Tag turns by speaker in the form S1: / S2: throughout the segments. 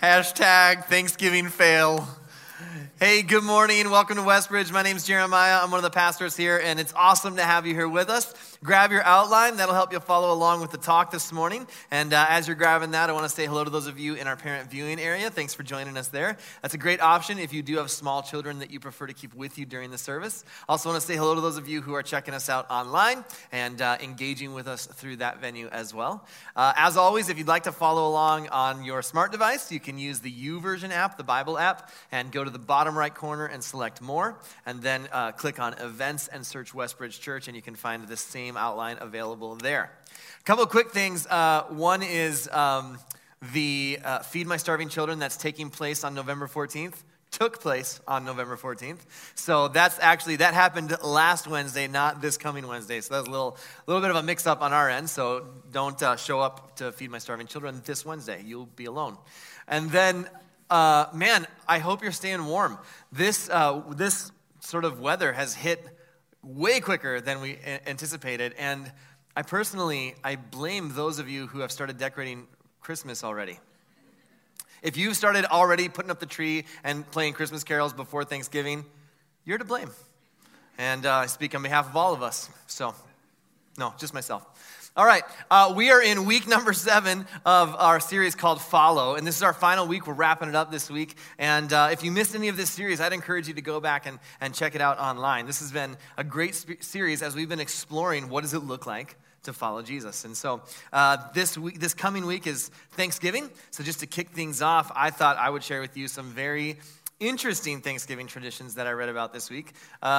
S1: Hashtag Thanksgiving fail. Hey, good morning and welcome to Westbridge. My name's Jeremiah. I'm one of the pastors here, and it's awesome to have you here with us. Grab your outline. That'll help you follow along with the talk this morning. And as you're grabbing that, I want to say hello to those of you in our parent viewing area. Thanks for joining us there. That's a great option if you do have small children that you prefer to keep with you during the service. Also want to say hello to those of you who are checking us out online and engaging with us through that venue as well. As always, if you'd like to follow along on your smart device, you can use the YouVersion app, the Bible app, and go to the bottom right corner and select More, and then click on Events and search Westbridge Church, and you can find the same outline available there. A couple of quick things. One is the Feed My Starving Children that's taking place on November 14th. Took place on November 14th. So that happened last Wednesday, not this coming Wednesday. So that was a little bit of a mix-up on our end. So don't show up to Feed My Starving Children this Wednesday. You'll be alone. And then, I hope you're staying warm. This sort of weather has hit way quicker than we anticipated. And I blame those of you who have started decorating Christmas already. If you've started already putting up the tree and playing Christmas carols before Thanksgiving, you're to blame. And I speak on behalf of all of us. So, no, just myself. All right, we are in week number 7 of our series called Follow, and this is our final week. We're wrapping it up this week, and if you missed any of this series, I'd encourage you to go back and check it out online. This has been a great series as we've been exploring what does it look like to follow Jesus. And so this coming week is Thanksgiving, so just to kick things off, I thought I would share with you some very interesting Thanksgiving traditions that I read about this week.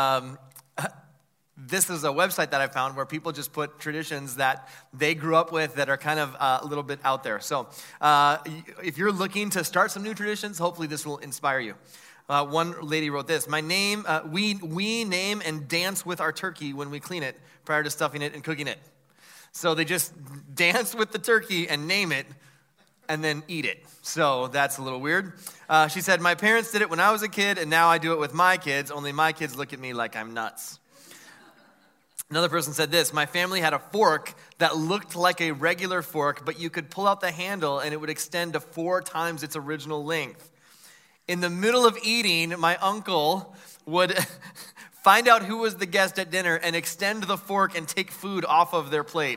S1: This is a website that I found where people just put traditions that they grew up with that are kind of a little bit out there. So if you're looking to start some new traditions, hopefully this will inspire you. One lady wrote this: we name and dance with our turkey when we clean it prior to stuffing it and cooking it. So they just dance with the turkey and name it and then eat it. So that's a little weird. She said, my parents did it when I was a kid and now I do it with my kids, only my kids look at me like I'm nuts. Another person said this: my family had a fork that looked like a regular fork, but you could pull out the handle and it would extend to 4 times its original length. In the middle of eating, my uncle would find out who was the guest at dinner and extend the fork and take food off of their plate.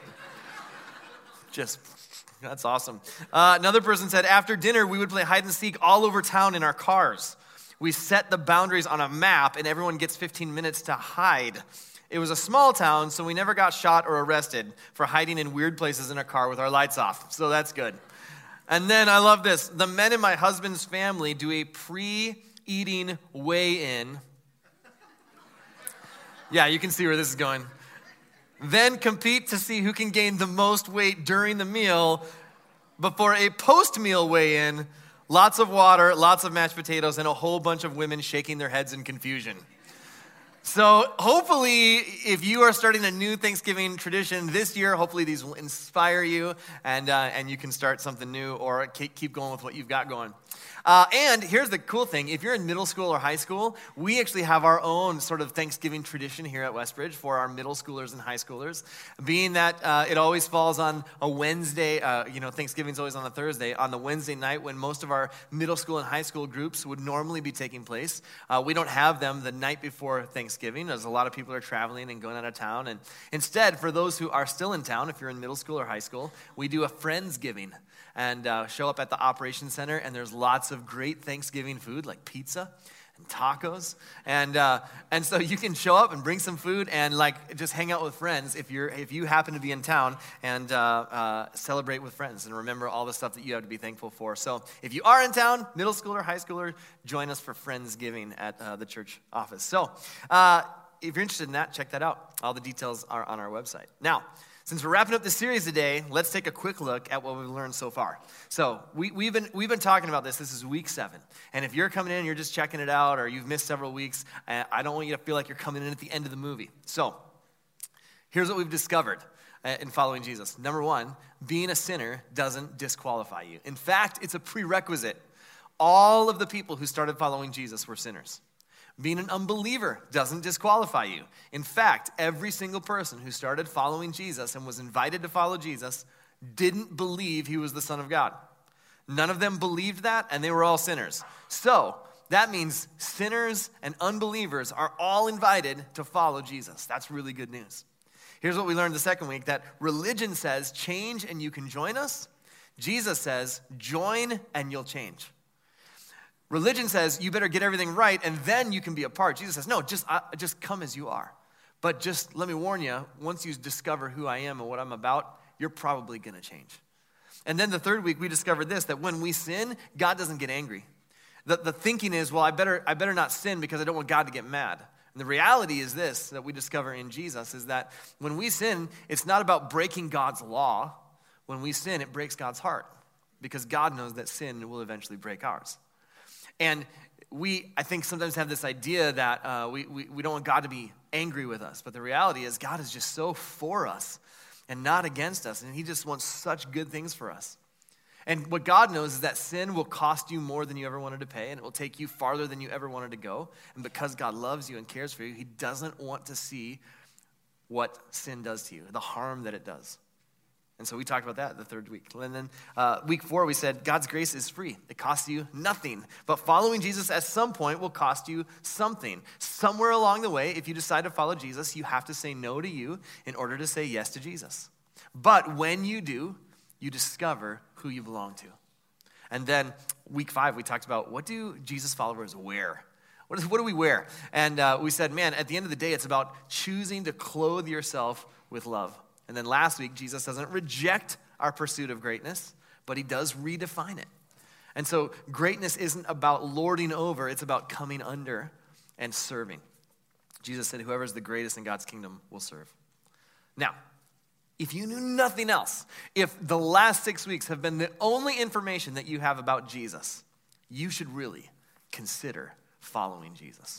S1: That's awesome. Another person said, after dinner, we would play hide and seek all over town in our cars. We set the boundaries on a map and everyone gets 15 minutes to hide. It was a small town, so we never got shot or arrested for hiding in weird places in a car with our lights off. So that's good. And then I love this. The men in my husband's family do a pre-eating weigh-in. Yeah, you can see where this is going. Then compete to see who can gain the most weight during the meal before a post-meal weigh-in. Lots of water, lots of mashed potatoes, and a whole bunch of women shaking their heads in confusion. So hopefully, if you are starting a new Thanksgiving tradition this year, hopefully these will inspire you and you can start something new or keep going with what you've got going. And here's the cool thing. If you're in middle school or high school, we actually have our own sort of Thanksgiving tradition here at Westbridge for our middle schoolers and high schoolers. Being that it always falls on a Wednesday, Thanksgiving's always on a Thursday, on the Wednesday night when most of our middle school and high school groups would normally be taking place. We don't have them the night before Thanksgiving, as a lot of people are traveling and going out of town. And instead, for those who are still in town, if you're in middle school or high school, we do a Friendsgiving. And show up at the Operations Center, and there's lots of great Thanksgiving food like pizza and tacos, and so you can show up and bring some food and just hang out with friends if you happen to be in town and celebrate with friends and remember all the stuff that you have to be thankful for. So if you are in town, middle schooler, high schooler, join us for Friendsgiving at the church office. So if you're interested in that, check that out. All the details are on our website. Now, since we're wrapping up the series today, let's take a quick look at what we've learned so far. So we've been talking about this. This is week 7. And if you're coming in and you're just checking it out or you've missed several weeks, I don't want you to feel like you're coming in at the end of the movie. So here's what we've discovered in following Jesus. Number 1, being a sinner doesn't disqualify you. In fact, it's a prerequisite. All of the people who started following Jesus were sinners. Being an unbeliever doesn't disqualify you. In fact, every single person who started following Jesus and was invited to follow Jesus didn't believe he was the Son of God. None of them believed that, and they were all sinners. So that means sinners and unbelievers are all invited to follow Jesus. That's really good news. Here's what we learned the second week, that religion says change and you can join us. Jesus says join and you'll change. Religion says you better get everything right and then you can be a part. Jesus says, no, just come as you are. But just let me warn you, once you discover who I am and what I'm about, you're probably going to change. And then the third week, we discovered this, that when we sin, God doesn't get angry. The thinking is, well, I better not sin because I don't want God to get mad. And the reality is this, that we discover in Jesus, is that when we sin, it's not about breaking God's law. When we sin, it breaks God's heart because God knows that sin will eventually break ours. And I think, sometimes have this idea that we don't want God to be angry with us. But the reality is God is just so for us and not against us. And he just wants such good things for us. And what God knows is that sin will cost you more than you ever wanted to pay, and it will take you farther than you ever wanted to go. And because God loves you and cares for you, he doesn't want to see what sin does to you, the harm that it does. And so we talked about that the third week. And then week 4, we said God's grace is free. It costs you nothing. But following Jesus at some point will cost you something. Somewhere along the way, if you decide to follow Jesus, you have to say no to you in order to say yes to Jesus. But when you do, you discover who you belong to. And then week 5, we talked about, what do Jesus followers wear? What do we wear? And we said, man, at the end of the day, it's about choosing to clothe yourself with love. And then last week, Jesus doesn't reject our pursuit of greatness, but he does redefine it. And so greatness isn't about lording over, it's about coming under and serving. Jesus said, whoever is the greatest in God's kingdom will serve. Now, if you knew nothing else, if the last 6 weeks have been the only information that you have about Jesus, you should really consider following Jesus.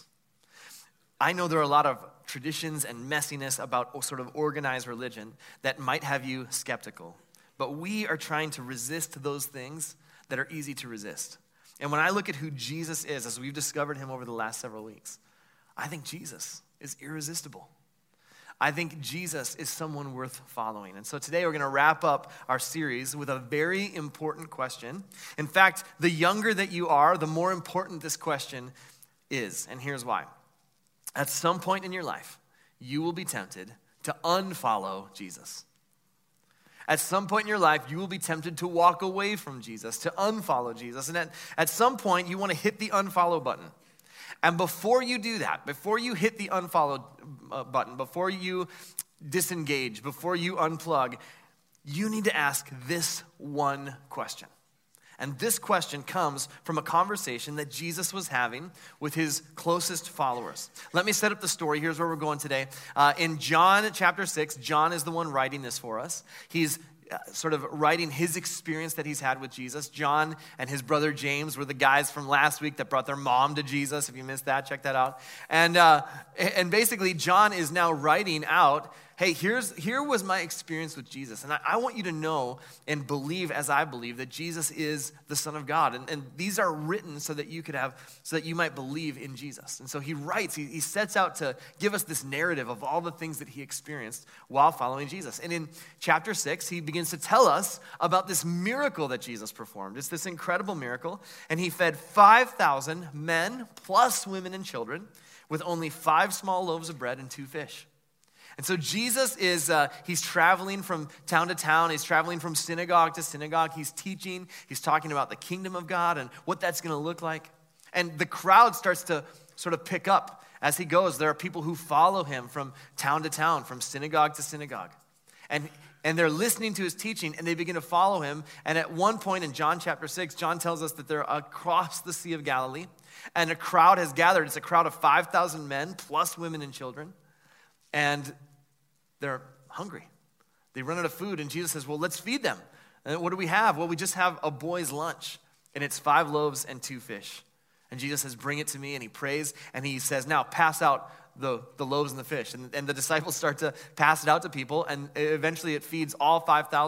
S1: I know there are a lot of traditions and messiness about sort of organized religion that might have you skeptical. But we are trying to resist those things that are easy to resist. And when I look at who Jesus is, as we've discovered him over the last several weeks, I think Jesus is irresistible. I think Jesus is someone worth following. And so today we're going to wrap up our series with a very important question. In fact, the younger that you are, the more important this question is. And here's why. At some point in your life, you will be tempted to unfollow Jesus. At some point in your life, you will be tempted to walk away from Jesus, to unfollow Jesus. And at some point, you want to hit the unfollow button. And before you do that, before you hit the unfollow button, before you disengage, before you unplug, you need to ask this one question. And this question comes from a conversation that Jesus was having with his closest followers. Let me set up the story. Here's where we're going today. In John chapter 6, John is the one writing this for us. He's sort of writing his experience that he's had with Jesus. John and his brother James were the guys from last week that brought their mom to Jesus. If you missed that, check that out. And basically, John is now writing out, hey, here was my experience with Jesus. And I want you to know and believe, as I believe, that Jesus is the Son of God. And these are written so that you might believe in Jesus. And so he writes, he sets out to give us this narrative of all the things that he experienced while following Jesus. And in chapter 6, he begins to tell us about this miracle that Jesus performed. It's this incredible miracle. And he fed 5,000 men plus women and children with only 5 small loaves of bread and 2 fish. And so Jesus he's traveling from town to town. He's traveling from synagogue to synagogue. He's teaching. He's talking about the kingdom of God and what that's going to look like. And the crowd starts to sort of pick up as he goes. There are people who follow him from town to town, from synagogue to synagogue. And they're listening to his teaching, and they begin to follow him. And at one point in John chapter 6, John tells us that they're across the Sea of Galilee, and a crowd has gathered. It's a crowd of 5,000 men plus women and children. And they're hungry. They run out of food, and Jesus says, well, let's feed them. And what do we have? Well, we just have a boy's lunch, and it's 5 loaves and 2 fish. And Jesus says, bring it to me, and he prays, and he says, now pass out the loaves and the fish. And the disciples start to pass it out to people, and eventually it feeds all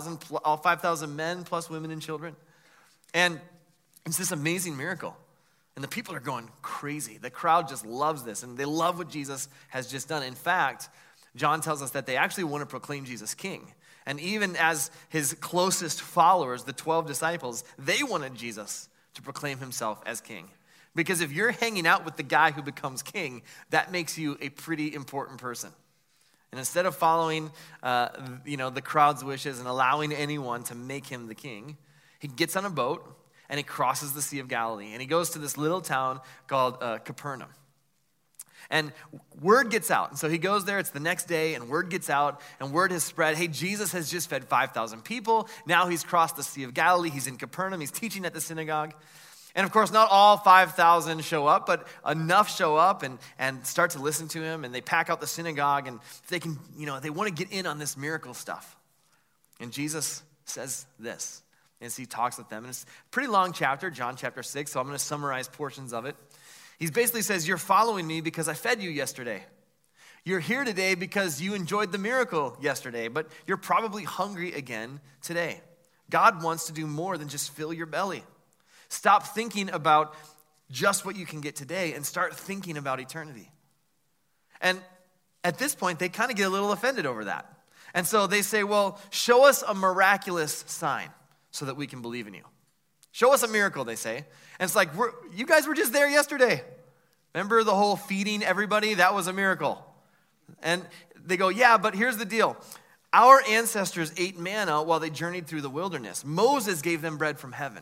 S1: 5,000 men plus women and children. And it's this amazing miracle. And the people are going crazy. The crowd just loves this, and they love what Jesus has just done. In fact, John tells us that they actually want to proclaim Jesus king. And even as his closest followers, the 12 disciples, they wanted Jesus to proclaim himself as king. Because if you're hanging out with the guy who becomes king, that makes you a pretty important person. And instead of following, the crowd's wishes and allowing anyone to make him the king, he gets on a boat and he crosses the Sea of Galilee. And he goes to this little town called Capernaum. And word gets out. And so he goes there. It's the next day, and word gets out, and word has spread. Hey, Jesus has just fed 5,000 people. Now he's crossed the Sea of Galilee. He's in Capernaum. He's teaching at the synagogue. And of course, not all 5,000 show up, but enough show up and start to listen to him. And they pack out the synagogue, and they can, they want to get in on this miracle stuff. And Jesus says this as he talks with them. And it's a pretty long chapter, John chapter 6, so I'm going to summarize portions of it. He basically says, you're following me because I fed you yesterday. You're here today because you enjoyed the miracle yesterday, but you're probably hungry again today. God wants to do more than just fill your belly. Stop thinking about just what you can get today and start thinking about eternity. And at this point, they kind of get a little offended over that. And so they say, well, show us a miraculous sign so that we can believe in you. Show us a miracle, they say. And it's like, you guys were just there yesterday. Remember the whole feeding everybody? That was a miracle. And they go, yeah, but here's the deal. Our ancestors ate manna while they journeyed through the wilderness. Moses gave them bread from heaven.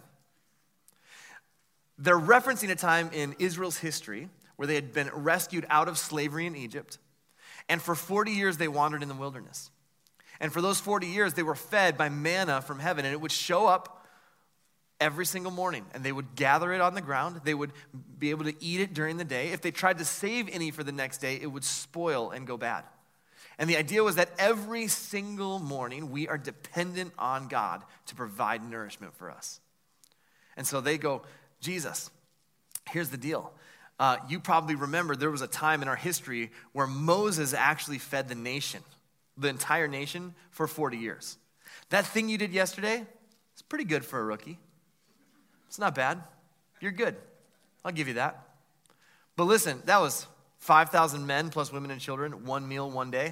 S1: They're referencing a time in Israel's history where they had been rescued out of slavery in Egypt. And for 40 years, they wandered in the wilderness. And for those 40 years, they were fed by manna from heaven. And it would show up every single morning. And they would gather it on the ground. They would be able to eat it during the day. If they tried to save any for the next day, it would spoil and go bad. And the idea was that every single morning, we are dependent on God to provide nourishment for us. And so they go, Jesus, here's the deal. You probably remember there was a time in our history where Moses actually fed the nation, the entire nation, for 40 years. That thing you did yesterday is pretty good for a rookie. It's not bad. You're good. I'll give you that. But listen, that was 5,000 men plus women and children, one meal, one day.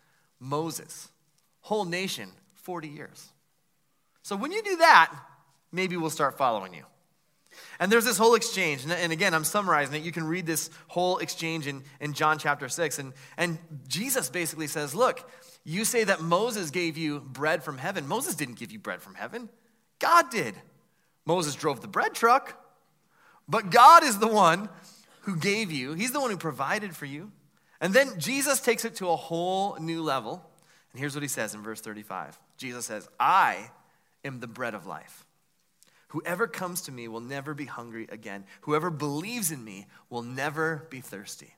S1: Moses, whole nation, 40 years. So when you do that, maybe we'll start following you. And there's this whole exchange. And again, I'm summarizing it. You can read this whole exchange in John chapter 6. And Jesus basically says, look, you say that Moses gave you bread from heaven. Moses didn't give you bread from heaven. God did. Moses drove the bread truck. But God is the one who gave you. He's the one who provided for you. And then Jesus takes it to a whole new level. And here's what he says in verse 35. Jesus says, I am the bread of life. Whoever comes to me will never be hungry again. Whoever believes in me will never be thirsty.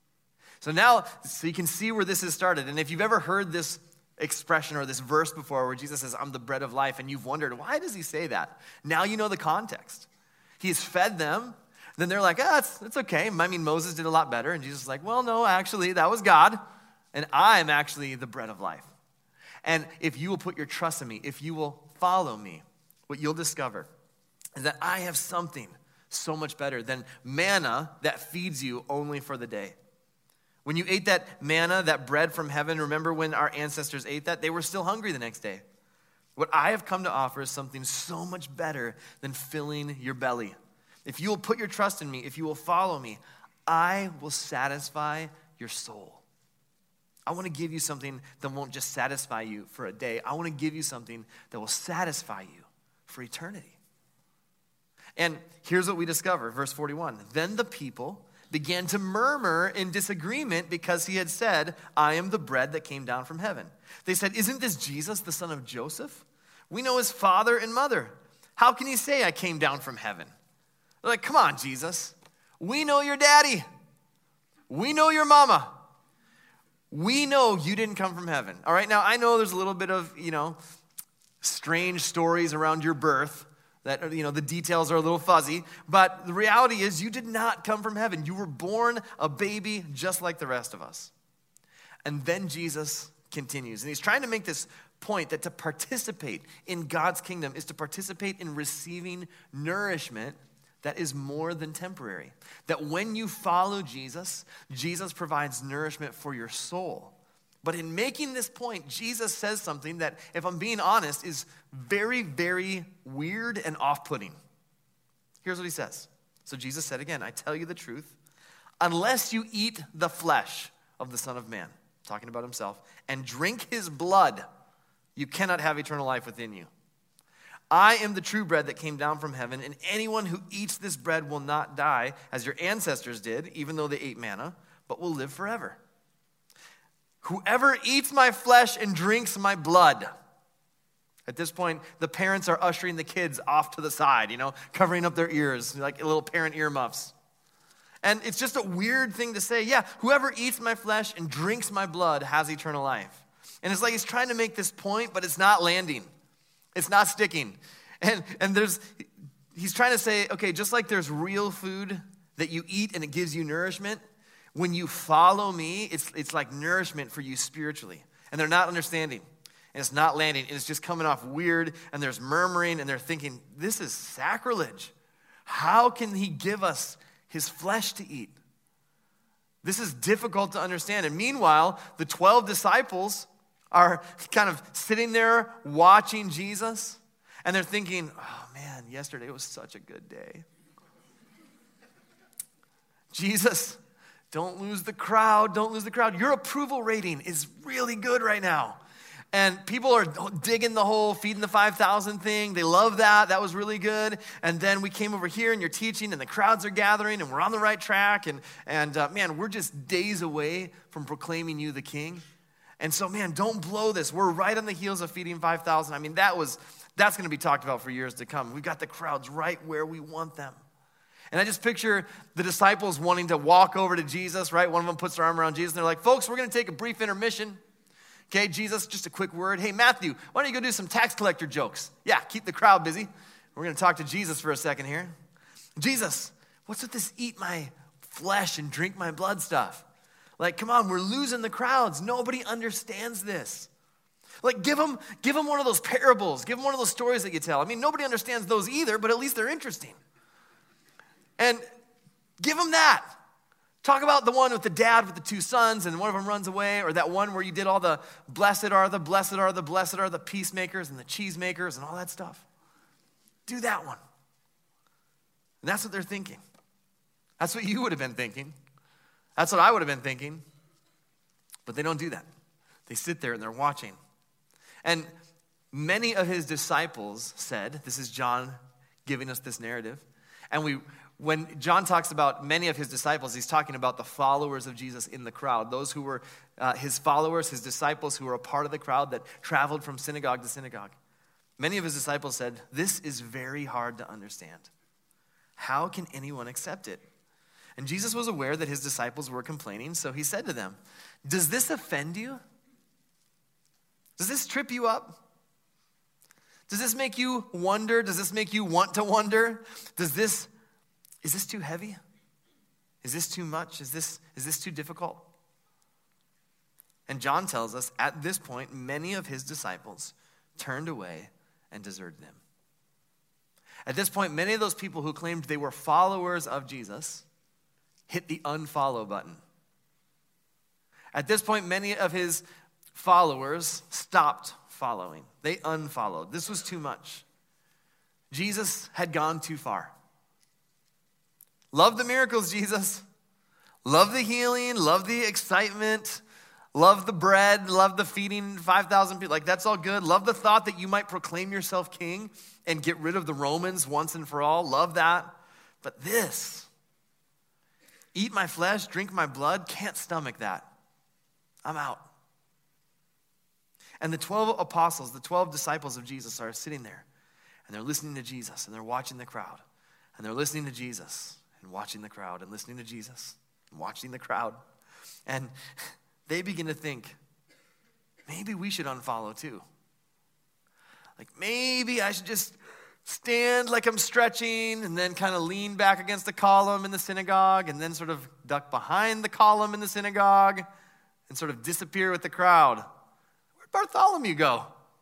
S1: So now, so you can see where this has started. And if you've ever heard this expression or this verse before where Jesus says, I'm the bread of life, and you've wondered, why does he say that? Now you know the context. He's fed them. Then they're like, it's okay. I mean, Moses did a lot better. And Jesus is like, well, no, actually, that was God. And I'm actually the bread of life. And if you will put your trust in me, if you will follow me, what you'll discover is that I have something so much better than manna that feeds you only for the day. When you ate that manna, that bread from heaven, remember when our ancestors ate that? They were still hungry the next day. What I have come to offer is something so much better than filling your belly. If you will put your trust in me, if you will follow me, I will satisfy your soul. I want to give you something that won't just satisfy you for a day. I want to give you something that will satisfy you for eternity. And here's what we discover, verse 41. Then the people began to murmur in disagreement because he had said, I am the bread that came down from heaven. They said, isn't this Jesus, the son of Joseph? We know his father and mother. How can he say I came down from heaven? They're like, come on, Jesus. We know your daddy. We know your mama. We know you didn't come from heaven. All right, now I know there's a little bit of, strange stories around your birth. That, the details are a little fuzzy, but the reality is you did not come from heaven. You were born a baby just like the rest of us. And then Jesus continues, and he's trying to make this point that to participate in God's kingdom is to participate in receiving nourishment that is more than temporary. That when you follow Jesus, Jesus provides nourishment for your soul But in making this point, Jesus says something that, if I'm being honest, is very, very weird and off-putting. Here's what he says. So Jesus said again, I tell you the truth, unless you eat the flesh of the Son of Man, talking about himself, and drink his blood, you cannot have eternal life within you. I am the true bread that came down from heaven, and anyone who eats this bread will not die, as your ancestors did, even though they ate manna, but will live forever. Whoever eats my flesh and drinks my blood. At this point, the parents are ushering the kids off to the side, covering up their ears, like little parent earmuffs. And it's just a weird thing to say. Yeah, whoever eats my flesh and drinks my blood has eternal life. And it's like he's trying to make this point, but it's not landing. It's not sticking. And he's trying to say, okay, just like there's real food that you eat and it gives you nourishment, when you follow me, it's like nourishment for you spiritually. And they're not understanding. And it's not landing. And it's just coming off weird. And there's murmuring. And they're thinking, this is sacrilege. How can he give us his flesh to eat? This is difficult to understand. And meanwhile, the 12 disciples are kind of sitting there watching Jesus. And they're thinking, oh man, yesterday was such a good day. Jesus, don't lose the crowd. Don't lose the crowd. Your approval rating is really good right now. And people are digging the whole feeding the 5,000 thing. They love that. That was really good. And then we came over here and you're teaching and the crowds are gathering and we're on the right track. And man, we're just days away from proclaiming you the king. And so, man, don't blow this. We're right on the heels of feeding 5,000. I mean, that's going to be talked about for years to come. We've got the crowds right where we want them. And I just picture the disciples wanting to walk over to Jesus, right? One of them puts their arm around Jesus and they're like, folks, we're going to take a brief intermission. Okay, Jesus, just a quick word. Hey, Matthew, why don't you go do some tax collector jokes? Yeah, keep the crowd busy. We're going to talk to Jesus for a second here. Jesus, what's with this eat my flesh and drink my blood stuff? Like, come on, we're losing the crowds. Nobody understands this. Like, give them one of those parables. Give them one of those stories that you tell. I mean, nobody understands those either, but at least they're interesting. And give them that. Talk about the one with the dad with the two sons and one of them runs away, or that one where you did all the blessed are the peacemakers and the cheesemakers and all that stuff. Do that one. And that's what they're thinking. That's what you would have been thinking. That's what I would have been thinking. But they don't do that. They sit there and they're watching. And many of his disciples said, this is John giving us this narrative, and when John talks about many of his disciples, he's talking about the followers of Jesus in the crowd, those who were his followers, his disciples who were a part of the crowd that traveled from synagogue to synagogue. Many of his disciples said, this is very hard to understand. How can anyone accept it? And Jesus was aware that his disciples were complaining, so he said to them, does this offend you? Does this trip you up? Does this make you wonder? Does this make you want to wonder? Is this too heavy? Is this too much? Is this too difficult? And John tells us at this point, many of his disciples turned away and deserted him. At this point, many of those people who claimed they were followers of Jesus hit the unfollow button. At this point, many of his followers stopped following. They unfollowed. This was too much. Jesus had gone too far. Love the miracles, Jesus. Love the healing. Love the excitement. Love the bread. Love the feeding 5,000 people. Like, that's all good. Love the thought that you might proclaim yourself king and get rid of the Romans once and for all. Love that. But this, eat my flesh, drink my blood, can't stomach that. I'm out. And the 12 apostles, the 12 disciples of Jesus are sitting there. And they're listening to Jesus. And they're watching the crowd. And they're listening to Jesus. And watching the crowd. And listening to Jesus. And watching the crowd. And they begin to think, maybe we should unfollow too. Like, maybe I should just stand like I'm stretching and then kind of lean back against the column in the synagogue and then sort of duck behind the column in the synagogue and sort of disappear with the crowd. Where'd Bartholomew go?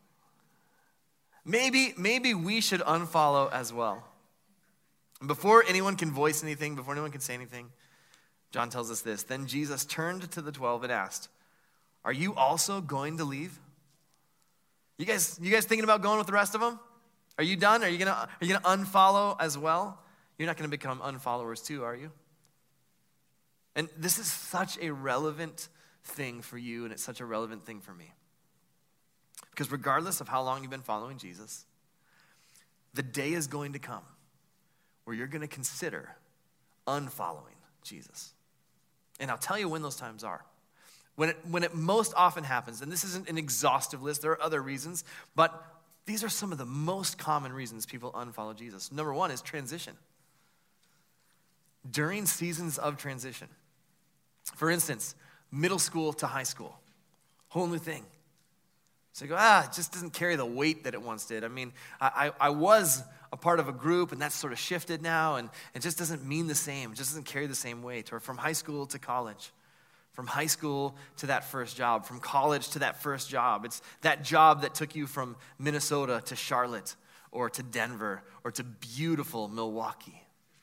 S1: Maybe we should unfollow as well. And before anyone can voice anything, before anyone can say anything, John tells us this. Then Jesus turned to the 12 and asked, Are you also going to leave? You guys thinking about going with the rest of them? Are you done? Are you gonna unfollow as well? You're not gonna become unfollowers too, are you? And this is such a relevant thing for you, and it's such a relevant thing for me. Because regardless of how long you've been following Jesus, the day is going to come where you're going to consider unfollowing Jesus. And I'll tell you when those times are. When it most often happens, and this isn't an exhaustive list, there are other reasons, but these are some of the most common reasons people unfollow Jesus. Number one is transition. During seasons of transition. For instance, middle school to high school. Whole new thing. So you go, it just doesn't carry the weight that it once did. I mean, I was a part of a group, and that's sort of shifted now, and it just doesn't mean the same. It just doesn't carry the same weight. Or from high school to college. From high school to that first job. From college to that first job. It's that job that took you from Minnesota to Charlotte or to Denver or to beautiful Milwaukee.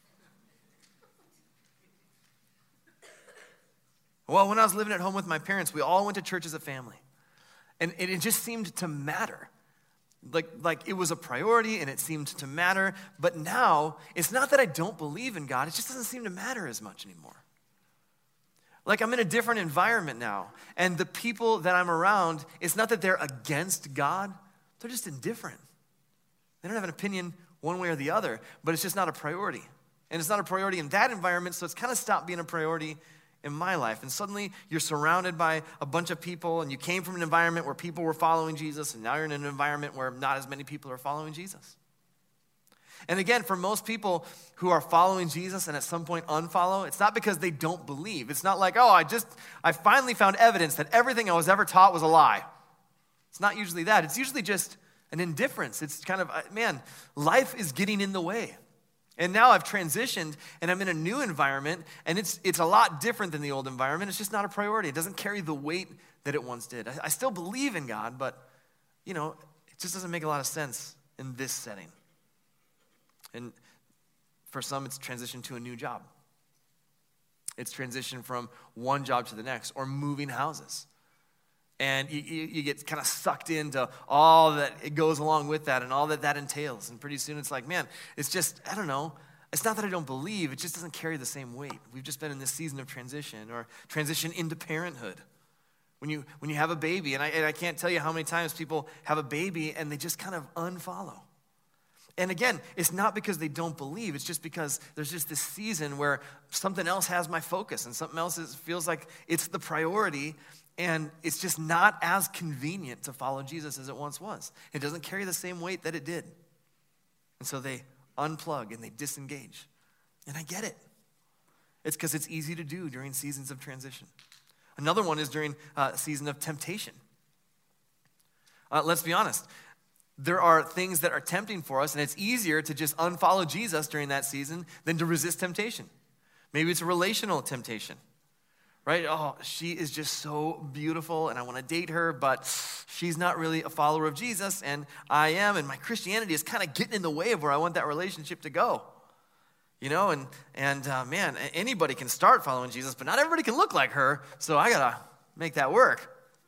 S1: Well, when I was living at home with my parents, we all went to church as a family. And it just seemed to matter. Like it was a priority and it seemed to matter. But now, it's not that I don't believe in God. It just doesn't seem to matter as much anymore. Like I'm in a different environment now. And the people that I'm around, it's not that they're against God. They're just indifferent. They don't have an opinion one way or the other. But it's just not a priority. And it's not a priority in that environment, so it's kind of stopped being a priority in my life. And suddenly you're surrounded by a bunch of people, and you came from an environment where people were following Jesus, and now you're in an environment where not as many people are following Jesus. And again, for most people who are following Jesus and at some point unfollow, it's not because they don't believe. It's not like, I finally found evidence that everything I was ever taught was a lie. It's not usually that. It's usually just an indifference. It's kind of, life is getting in the way. And now I've transitioned and I'm in a new environment, and it's a lot different than the old environment. It's just not a priority. It doesn't carry the weight that it once did. I still believe in God, but, it just doesn't make a lot of sense in this setting. And for some, it's transition to a new job. It's transition from one job to the next, or moving houses. And you get kind of sucked into all that it goes along with that and all that entails. And pretty soon it's like, man, it's just, I don't know. It's not that I don't believe. It just doesn't carry the same weight. We've just been in this season of transition, or transition into parenthood. When you have a baby, and I can't tell you how many times people have a baby and they just kind of unfollow. And again, it's not because they don't believe. It's just because there's just this season where something else has my focus, and something else feels like it's the priority, and it's just not as convenient to follow Jesus as it once was. It doesn't carry the same weight that it did. And so they unplug and they disengage. And I get it. It's because it's easy to do during seasons of transition. Another one is during a season of temptation. Let's be honest. There are things that are tempting for us, and it's easier to just unfollow Jesus during that season than to resist temptation. Maybe it's a relational temptation, right? Oh, she is just so beautiful, and I want to date her, but she's not really a follower of Jesus, and I am, and my Christianity is kind of getting in the way of where I want that relationship to go. Man, anybody can start following Jesus, but not everybody can look like her, so I got to make that work.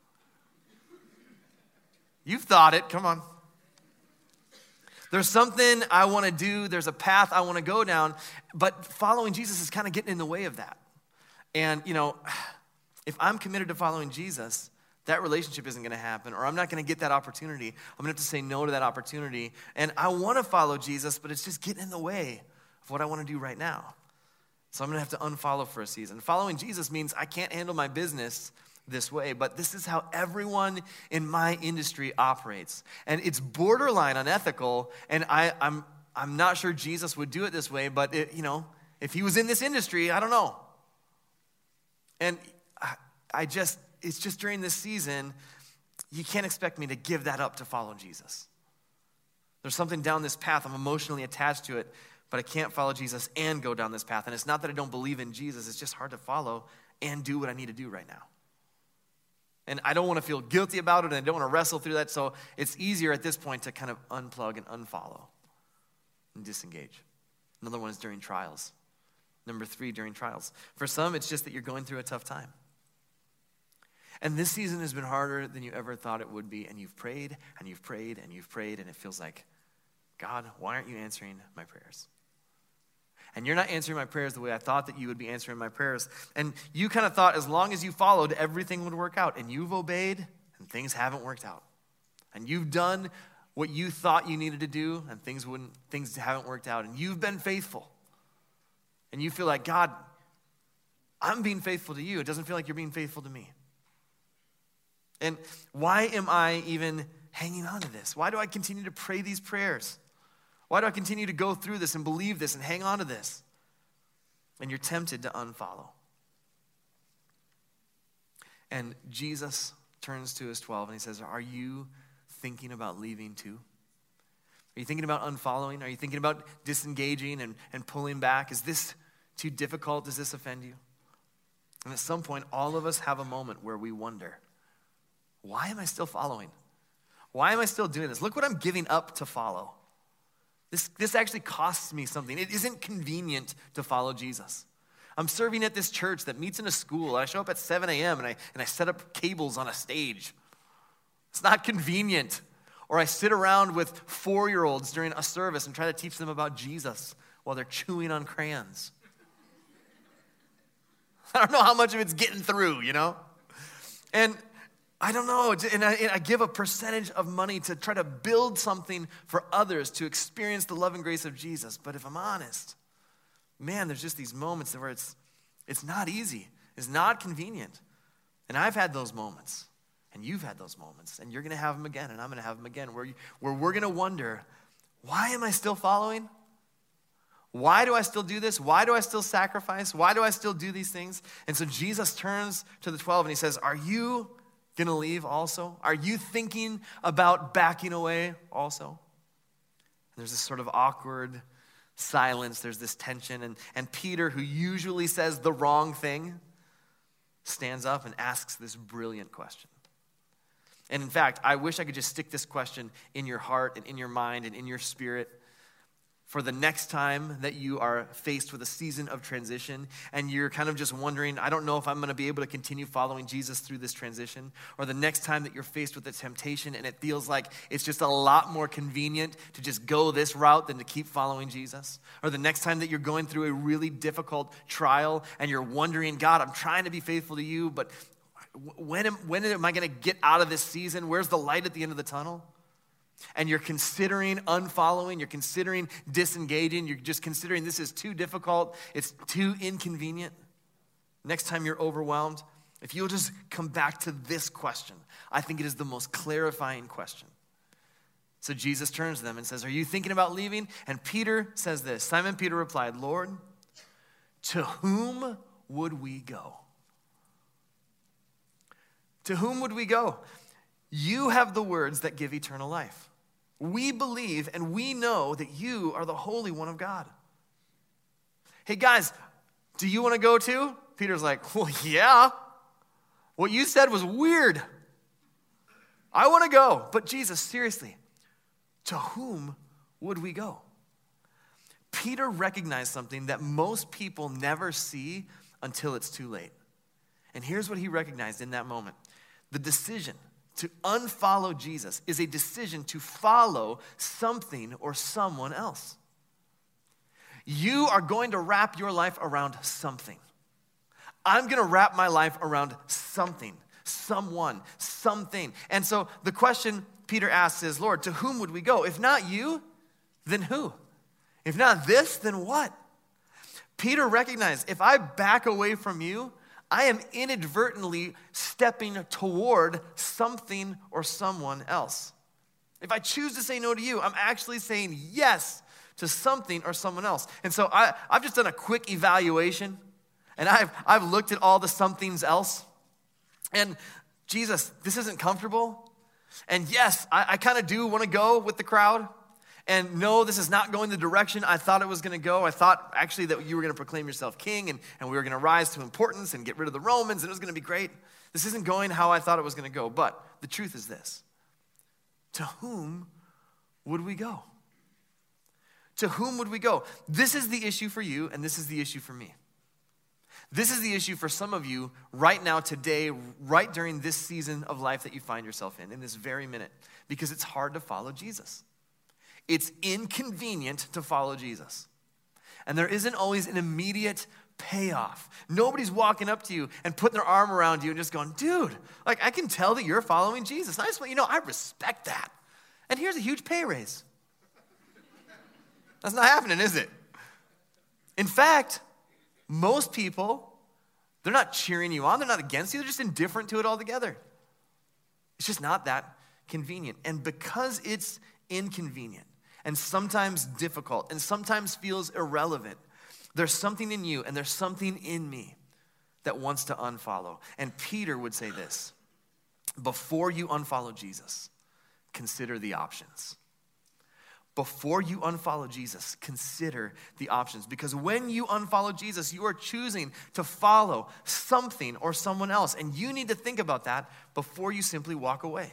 S1: You've thought it, come on. There's something I want to do. There's a path I want to go down. But following Jesus is kind of getting in the way of that. And, if I'm committed to following Jesus, that relationship isn't going to happen, or I'm not going to get that opportunity. I'm going to have to say no to that opportunity. And I want to follow Jesus, but it's just getting in the way of what I want to do right now. So I'm going to have to unfollow for a season. Following Jesus means I can't handle my business this way, but this is how everyone in my industry operates. And it's borderline unethical, and I'm not sure Jesus would do it this way, but if he was in this industry, I don't know. And it's just during this season, you can't expect me to give that up to follow Jesus. There's something down this path, I'm emotionally attached to it, but I can't follow Jesus and go down this path. And it's not that I don't believe in Jesus, it's just hard to follow and do what I need to do right now. And I don't want to feel guilty about it, and I don't want to wrestle through that, so it's easier at this point to kind of unplug and unfollow and disengage. Another one is during trials. Number 3, during trials. For some, it's just that you're going through a tough time. And this season has been harder than you ever thought it would be. And you've prayed, and you've prayed, and you've prayed, and it feels like, God, why aren't you answering my prayers? And you're not answering my prayers the way I thought that you would be answering my prayers. And you kind of thought as long as you followed, everything would work out. And you've obeyed, and things haven't worked out. And you've done what you thought you needed to do, and things haven't worked out. And you've been faithful. And you feel like, God, I'm being faithful to you. It doesn't feel like you're being faithful to me. And why am I even hanging on to this? Why do I continue to pray these prayers? Why do I continue to go through this and believe this and hang on to this? And you're tempted to unfollow. And Jesus turns to his 12 and he says, are you thinking about leaving too? Are you thinking about unfollowing? Are you thinking about disengaging and pulling back? Is this too difficult? Does this offend you? And at some point, all of us have a moment where we wonder, why am I still following? Why am I still doing this? Look what I'm giving up to follow. This actually costs me something. It isn't convenient to follow Jesus. I'm serving at this church that meets in a school. I show up at 7 a.m. and I set up cables on a stage. It's not convenient. Or I sit around with 4-year-olds during a service and try to teach them about Jesus while they're chewing on crayons. I don't know how much of it's getting through, you know? And I don't know, and I give a percentage of money to try to build something for others to experience the love and grace of Jesus. But if I'm honest, man, there's just these moments where it's not easy. It's not convenient. And I've had those moments, and you've had those moments, and you're going to have them again, and I'm going to have them again, where we're going to wonder, why am I still following? Why do I still do this? Why do I still sacrifice? Why do I still do these things? And so Jesus turns to the 12 and he says, are you going to leave also? Are you thinking about backing away also? And there's this sort of awkward silence. There's this tension. And Peter, who usually says the wrong thing, stands up and asks this brilliant question. And in fact, I wish I could just stick this question in your heart and in your mind and in your spirit for the next time that you are faced with a season of transition and you're kind of just wondering, I don't know if I'm going to be able to continue following Jesus through this transition, or the next time that you're faced with a temptation and it feels like it's just a lot more convenient to just go this route than to keep following Jesus, or the next time that you're going through a really difficult trial and you're wondering, God, I'm trying to be faithful to you, but when am I going to get out of this season? Where's the light at the end of the tunnel? And you're considering unfollowing, you're considering disengaging, you're just considering this is too difficult, it's too inconvenient. Next time you're overwhelmed, if you'll just come back to this question, I think it is the most clarifying question. So Jesus turns to them and says, are you thinking about leaving? And Peter says this, Simon Peter replied, Lord, to whom would we go? To whom would we go? You have the words that give eternal life. We believe and we know that you are the Holy One of God. Hey guys, do you want to go too? Peter's like, well, yeah. What you said was weird. I want to go. But Jesus, seriously, to whom would we go? Peter recognized something that most people never see until it's too late. And here's what he recognized in that moment. The decision to unfollow Jesus is a decision to follow something or someone else. You are going to wrap your life around something. I'm going to wrap my life around something, someone, something. And so the question Peter asks is, Lord, to whom would we go? If not you, then who? If not this, then what? Peter recognized, if I back away from you, I am inadvertently stepping toward something or someone else. If I choose to say no to you, I'm actually saying yes to something or someone else. And so I've just done a quick evaluation, and I've looked at all the somethings else. And Jesus, this isn't comfortable. And yes, I kind of do want to go with the crowd. And no, this is not going the direction I thought it was going to go. I thought actually that you were going to proclaim yourself king and we were going to rise to importance and get rid of the Romans and it was going to be great. This isn't going how I thought it was going to go. But the truth is this. To whom would we go? To whom would we go? This is the issue for you and this is the issue for me. This is the issue for some of you right now, today, right during this season of life that you find yourself in this very minute, because it's hard to follow Jesus. It's inconvenient to follow Jesus. And there isn't always an immediate payoff. Nobody's walking up to you and putting their arm around you and just going, dude, like I can tell that you're following Jesus. And I just want you to know, I respect that. And here's a huge pay raise. That's not happening, is it? In fact, most people, they're not cheering you on. They're not against you. They're just indifferent to it altogether. It's just not that convenient. And because it's inconvenient and sometimes difficult and sometimes feels irrelevant, there's something in you and there's something in me that wants to unfollow. And Peter would say this: before you unfollow Jesus, consider the options. Before you unfollow Jesus, consider the options. Because when you unfollow Jesus, you are choosing to follow something or someone else. And you need to think about that before you simply walk away.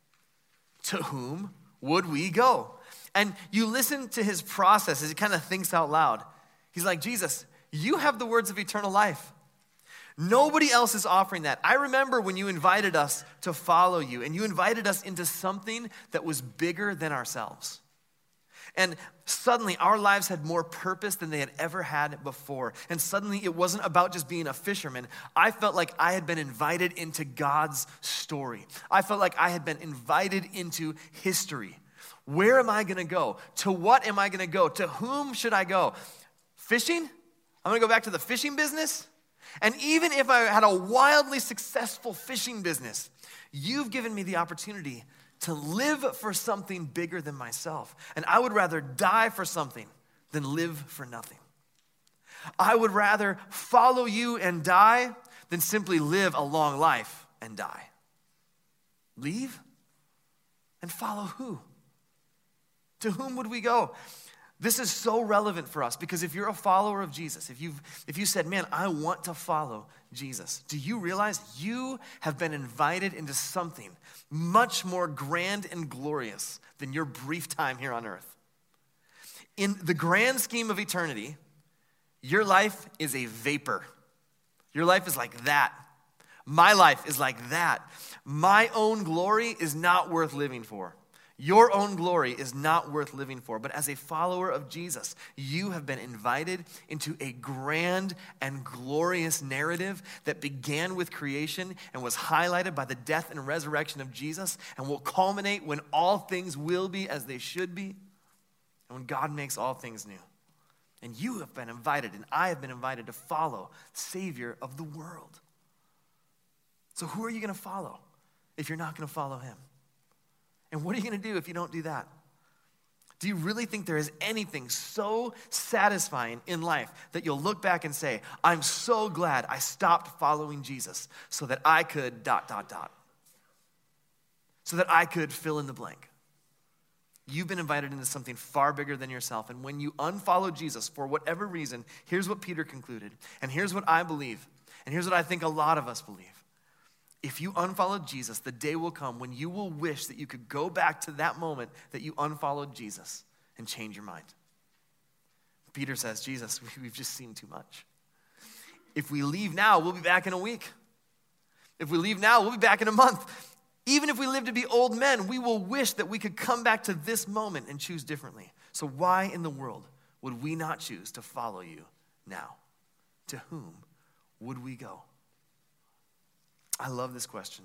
S1: To whom would we go? And you listen to his process as he kind of thinks out loud. He's like, Jesus, you have the words of eternal life. Nobody else is offering that. I remember when you invited us to follow you, and you invited us into something that was bigger than ourselves. And suddenly our lives had more purpose than they had ever had before. And suddenly it wasn't about just being a fisherman. I felt like I had been invited into God's story. I felt like I had been invited into history. Where am I going to go? To what am I going to go? To whom should I go? Fishing? I'm going to go back to the fishing business? And even if I had a wildly successful fishing business, you've given me the opportunity to live for something bigger than myself. And I would rather die for something than live for nothing. I would rather follow you and die than simply live a long life and die. Leave and follow who? To whom would we go? This is so relevant for us because if you're a follower of Jesus, if you said, man, I want to follow Jesus, do you realize you have been invited into something much more grand and glorious than your brief time here on earth? In the grand scheme of eternity, your life is a vapor. Your life is like that. My life is like that. My own glory is not worth living for. Your own glory is not worth living for. But as a follower of Jesus, you have been invited into a grand and glorious narrative that began with creation and was highlighted by the death and resurrection of Jesus and will culminate when all things will be as they should be and when God makes all things new. And you have been invited, and I have been invited to follow the Savior of the world. So who are you going to follow if you're not going to follow him? And what are you going to do if you don't do that? Do you really think there is anything so satisfying in life that you'll look back and say, I'm so glad I stopped following Jesus so that I could ... so that I could fill in the blank? You've been invited into something far bigger than yourself. And when you unfollow Jesus for whatever reason, here's what Peter concluded. And here's what I believe. And here's what I think a lot of us believe. If you unfollow Jesus, the day will come when you will wish that you could go back to that moment that you unfollowed Jesus and change your mind. Peter says, Jesus, we've just seen too much. If we leave now, we'll be back in a week. If we leave now, we'll be back in a month. Even if we live to be old men, we will wish that we could come back to this moment and choose differently. So why in the world would we not choose to follow you now? To whom would we go? I love this question.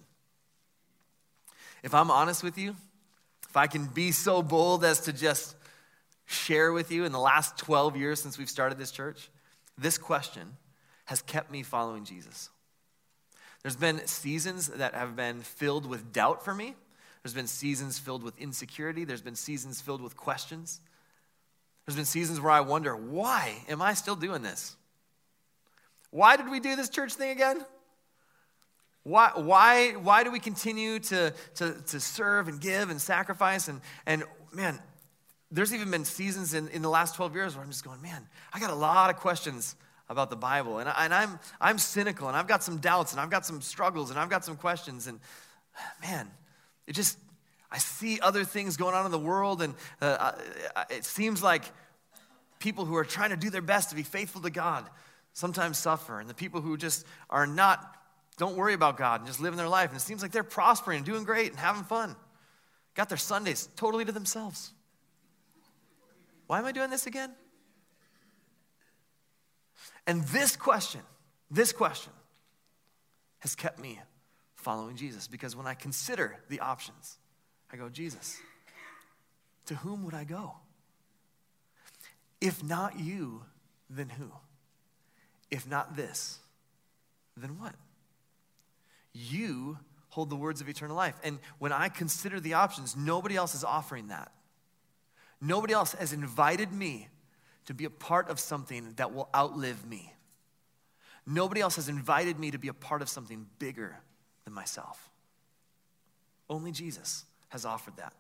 S1: If I'm honest with you, if I can be so bold as to just share with you in the last 12 years since we've started this church, this question has kept me following Jesus. There's been seasons that have been filled with doubt for me. There's been seasons filled with insecurity. There's been seasons filled with questions. There's been seasons where I wonder, why am I still doing this? Why did we do this church thing again? Why do we continue to serve and give and sacrifice? And man, there's even been seasons in the last 12 years where I'm just going, man, I got a lot of questions about the Bible. And I'm cynical, and I've got some doubts, and I've got some struggles, and I've got some questions. And man, I see other things going on in the world, and it seems like people who are trying to do their best to be faithful to God, sometimes suffer, and the people who just don't worry about God and just living their life, and it seems like they're prospering and doing great and having fun. Got their Sundays totally to themselves. Why am I doing this again? And this question has kept me following Jesus, because when I consider the options, I go, Jesus, to whom would I go? If not you, then who? If not this, then what? You hold the words of eternal life. And when I consider the options, nobody else is offering that. Nobody else has invited me to be a part of something that will outlive me. Nobody else has invited me to be a part of something bigger than myself. Only Jesus has offered that.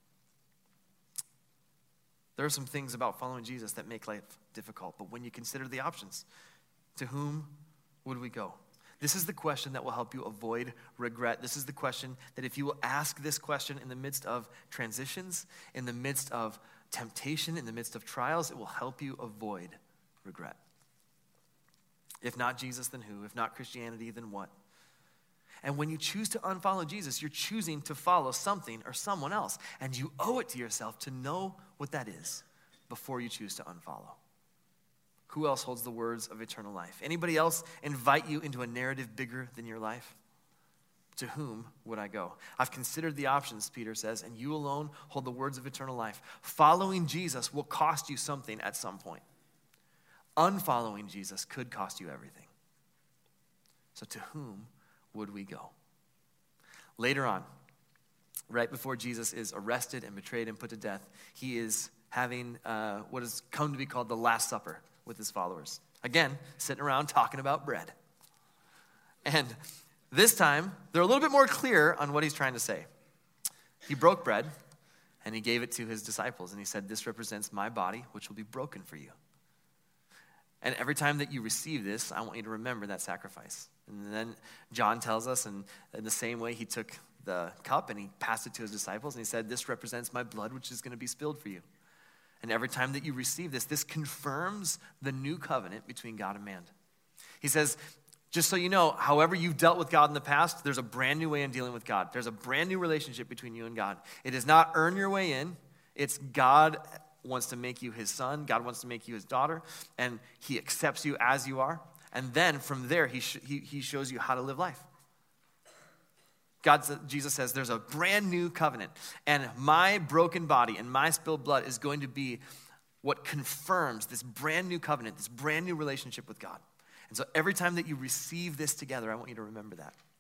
S1: There are some things about following Jesus that make life difficult, but when you consider the options, to whom would we go? This is the question that will help you avoid regret. This is the question that if you will ask this question in the midst of transitions, in the midst of temptation, in the midst of trials, it will help you avoid regret. If not Jesus, then who? If not Christianity, then what? And when you choose to unfollow Jesus, you're choosing to follow something or someone else. And you owe it to yourself to know what that is before you choose to unfollow. Who else holds the words of eternal life? Anybody else invite you into a narrative bigger than your life? To whom would I go? I've considered the options, Peter says, and you alone hold the words of eternal life. Following Jesus will cost you something at some point. Unfollowing Jesus could cost you everything. So to whom would we go? Later on, right before Jesus is arrested and betrayed and put to death, he is having what has come to be called the Last Supper with his followers. Again, sitting around talking about bread. And this time, they're a little bit more clear on what he's trying to say. He broke bread, and he gave it to his disciples, and he said, "This represents my body, which will be broken for you. And every time that you receive this, I want you to remember that sacrifice." And then John tells us, and in the same way, he took the cup and he passed it to his disciples, and he said, "This represents my blood, which is going to be spilled for you. And every time that you receive this, this confirms the new covenant between God and man." He says, just so you know, however you've dealt with God in the past, there's a brand new way in dealing with God. There's a brand new relationship between you and God. It is not earn your way in. It's God wants to make you his son. God wants to make you his daughter. And he accepts you as you are. And then from there, he shows you how to live life. Jesus says, there's a brand new covenant. And my broken body and my spilled blood is going to be what confirms this brand new covenant, this brand new relationship with God. And so every time that you receive this together, I want you to remember that.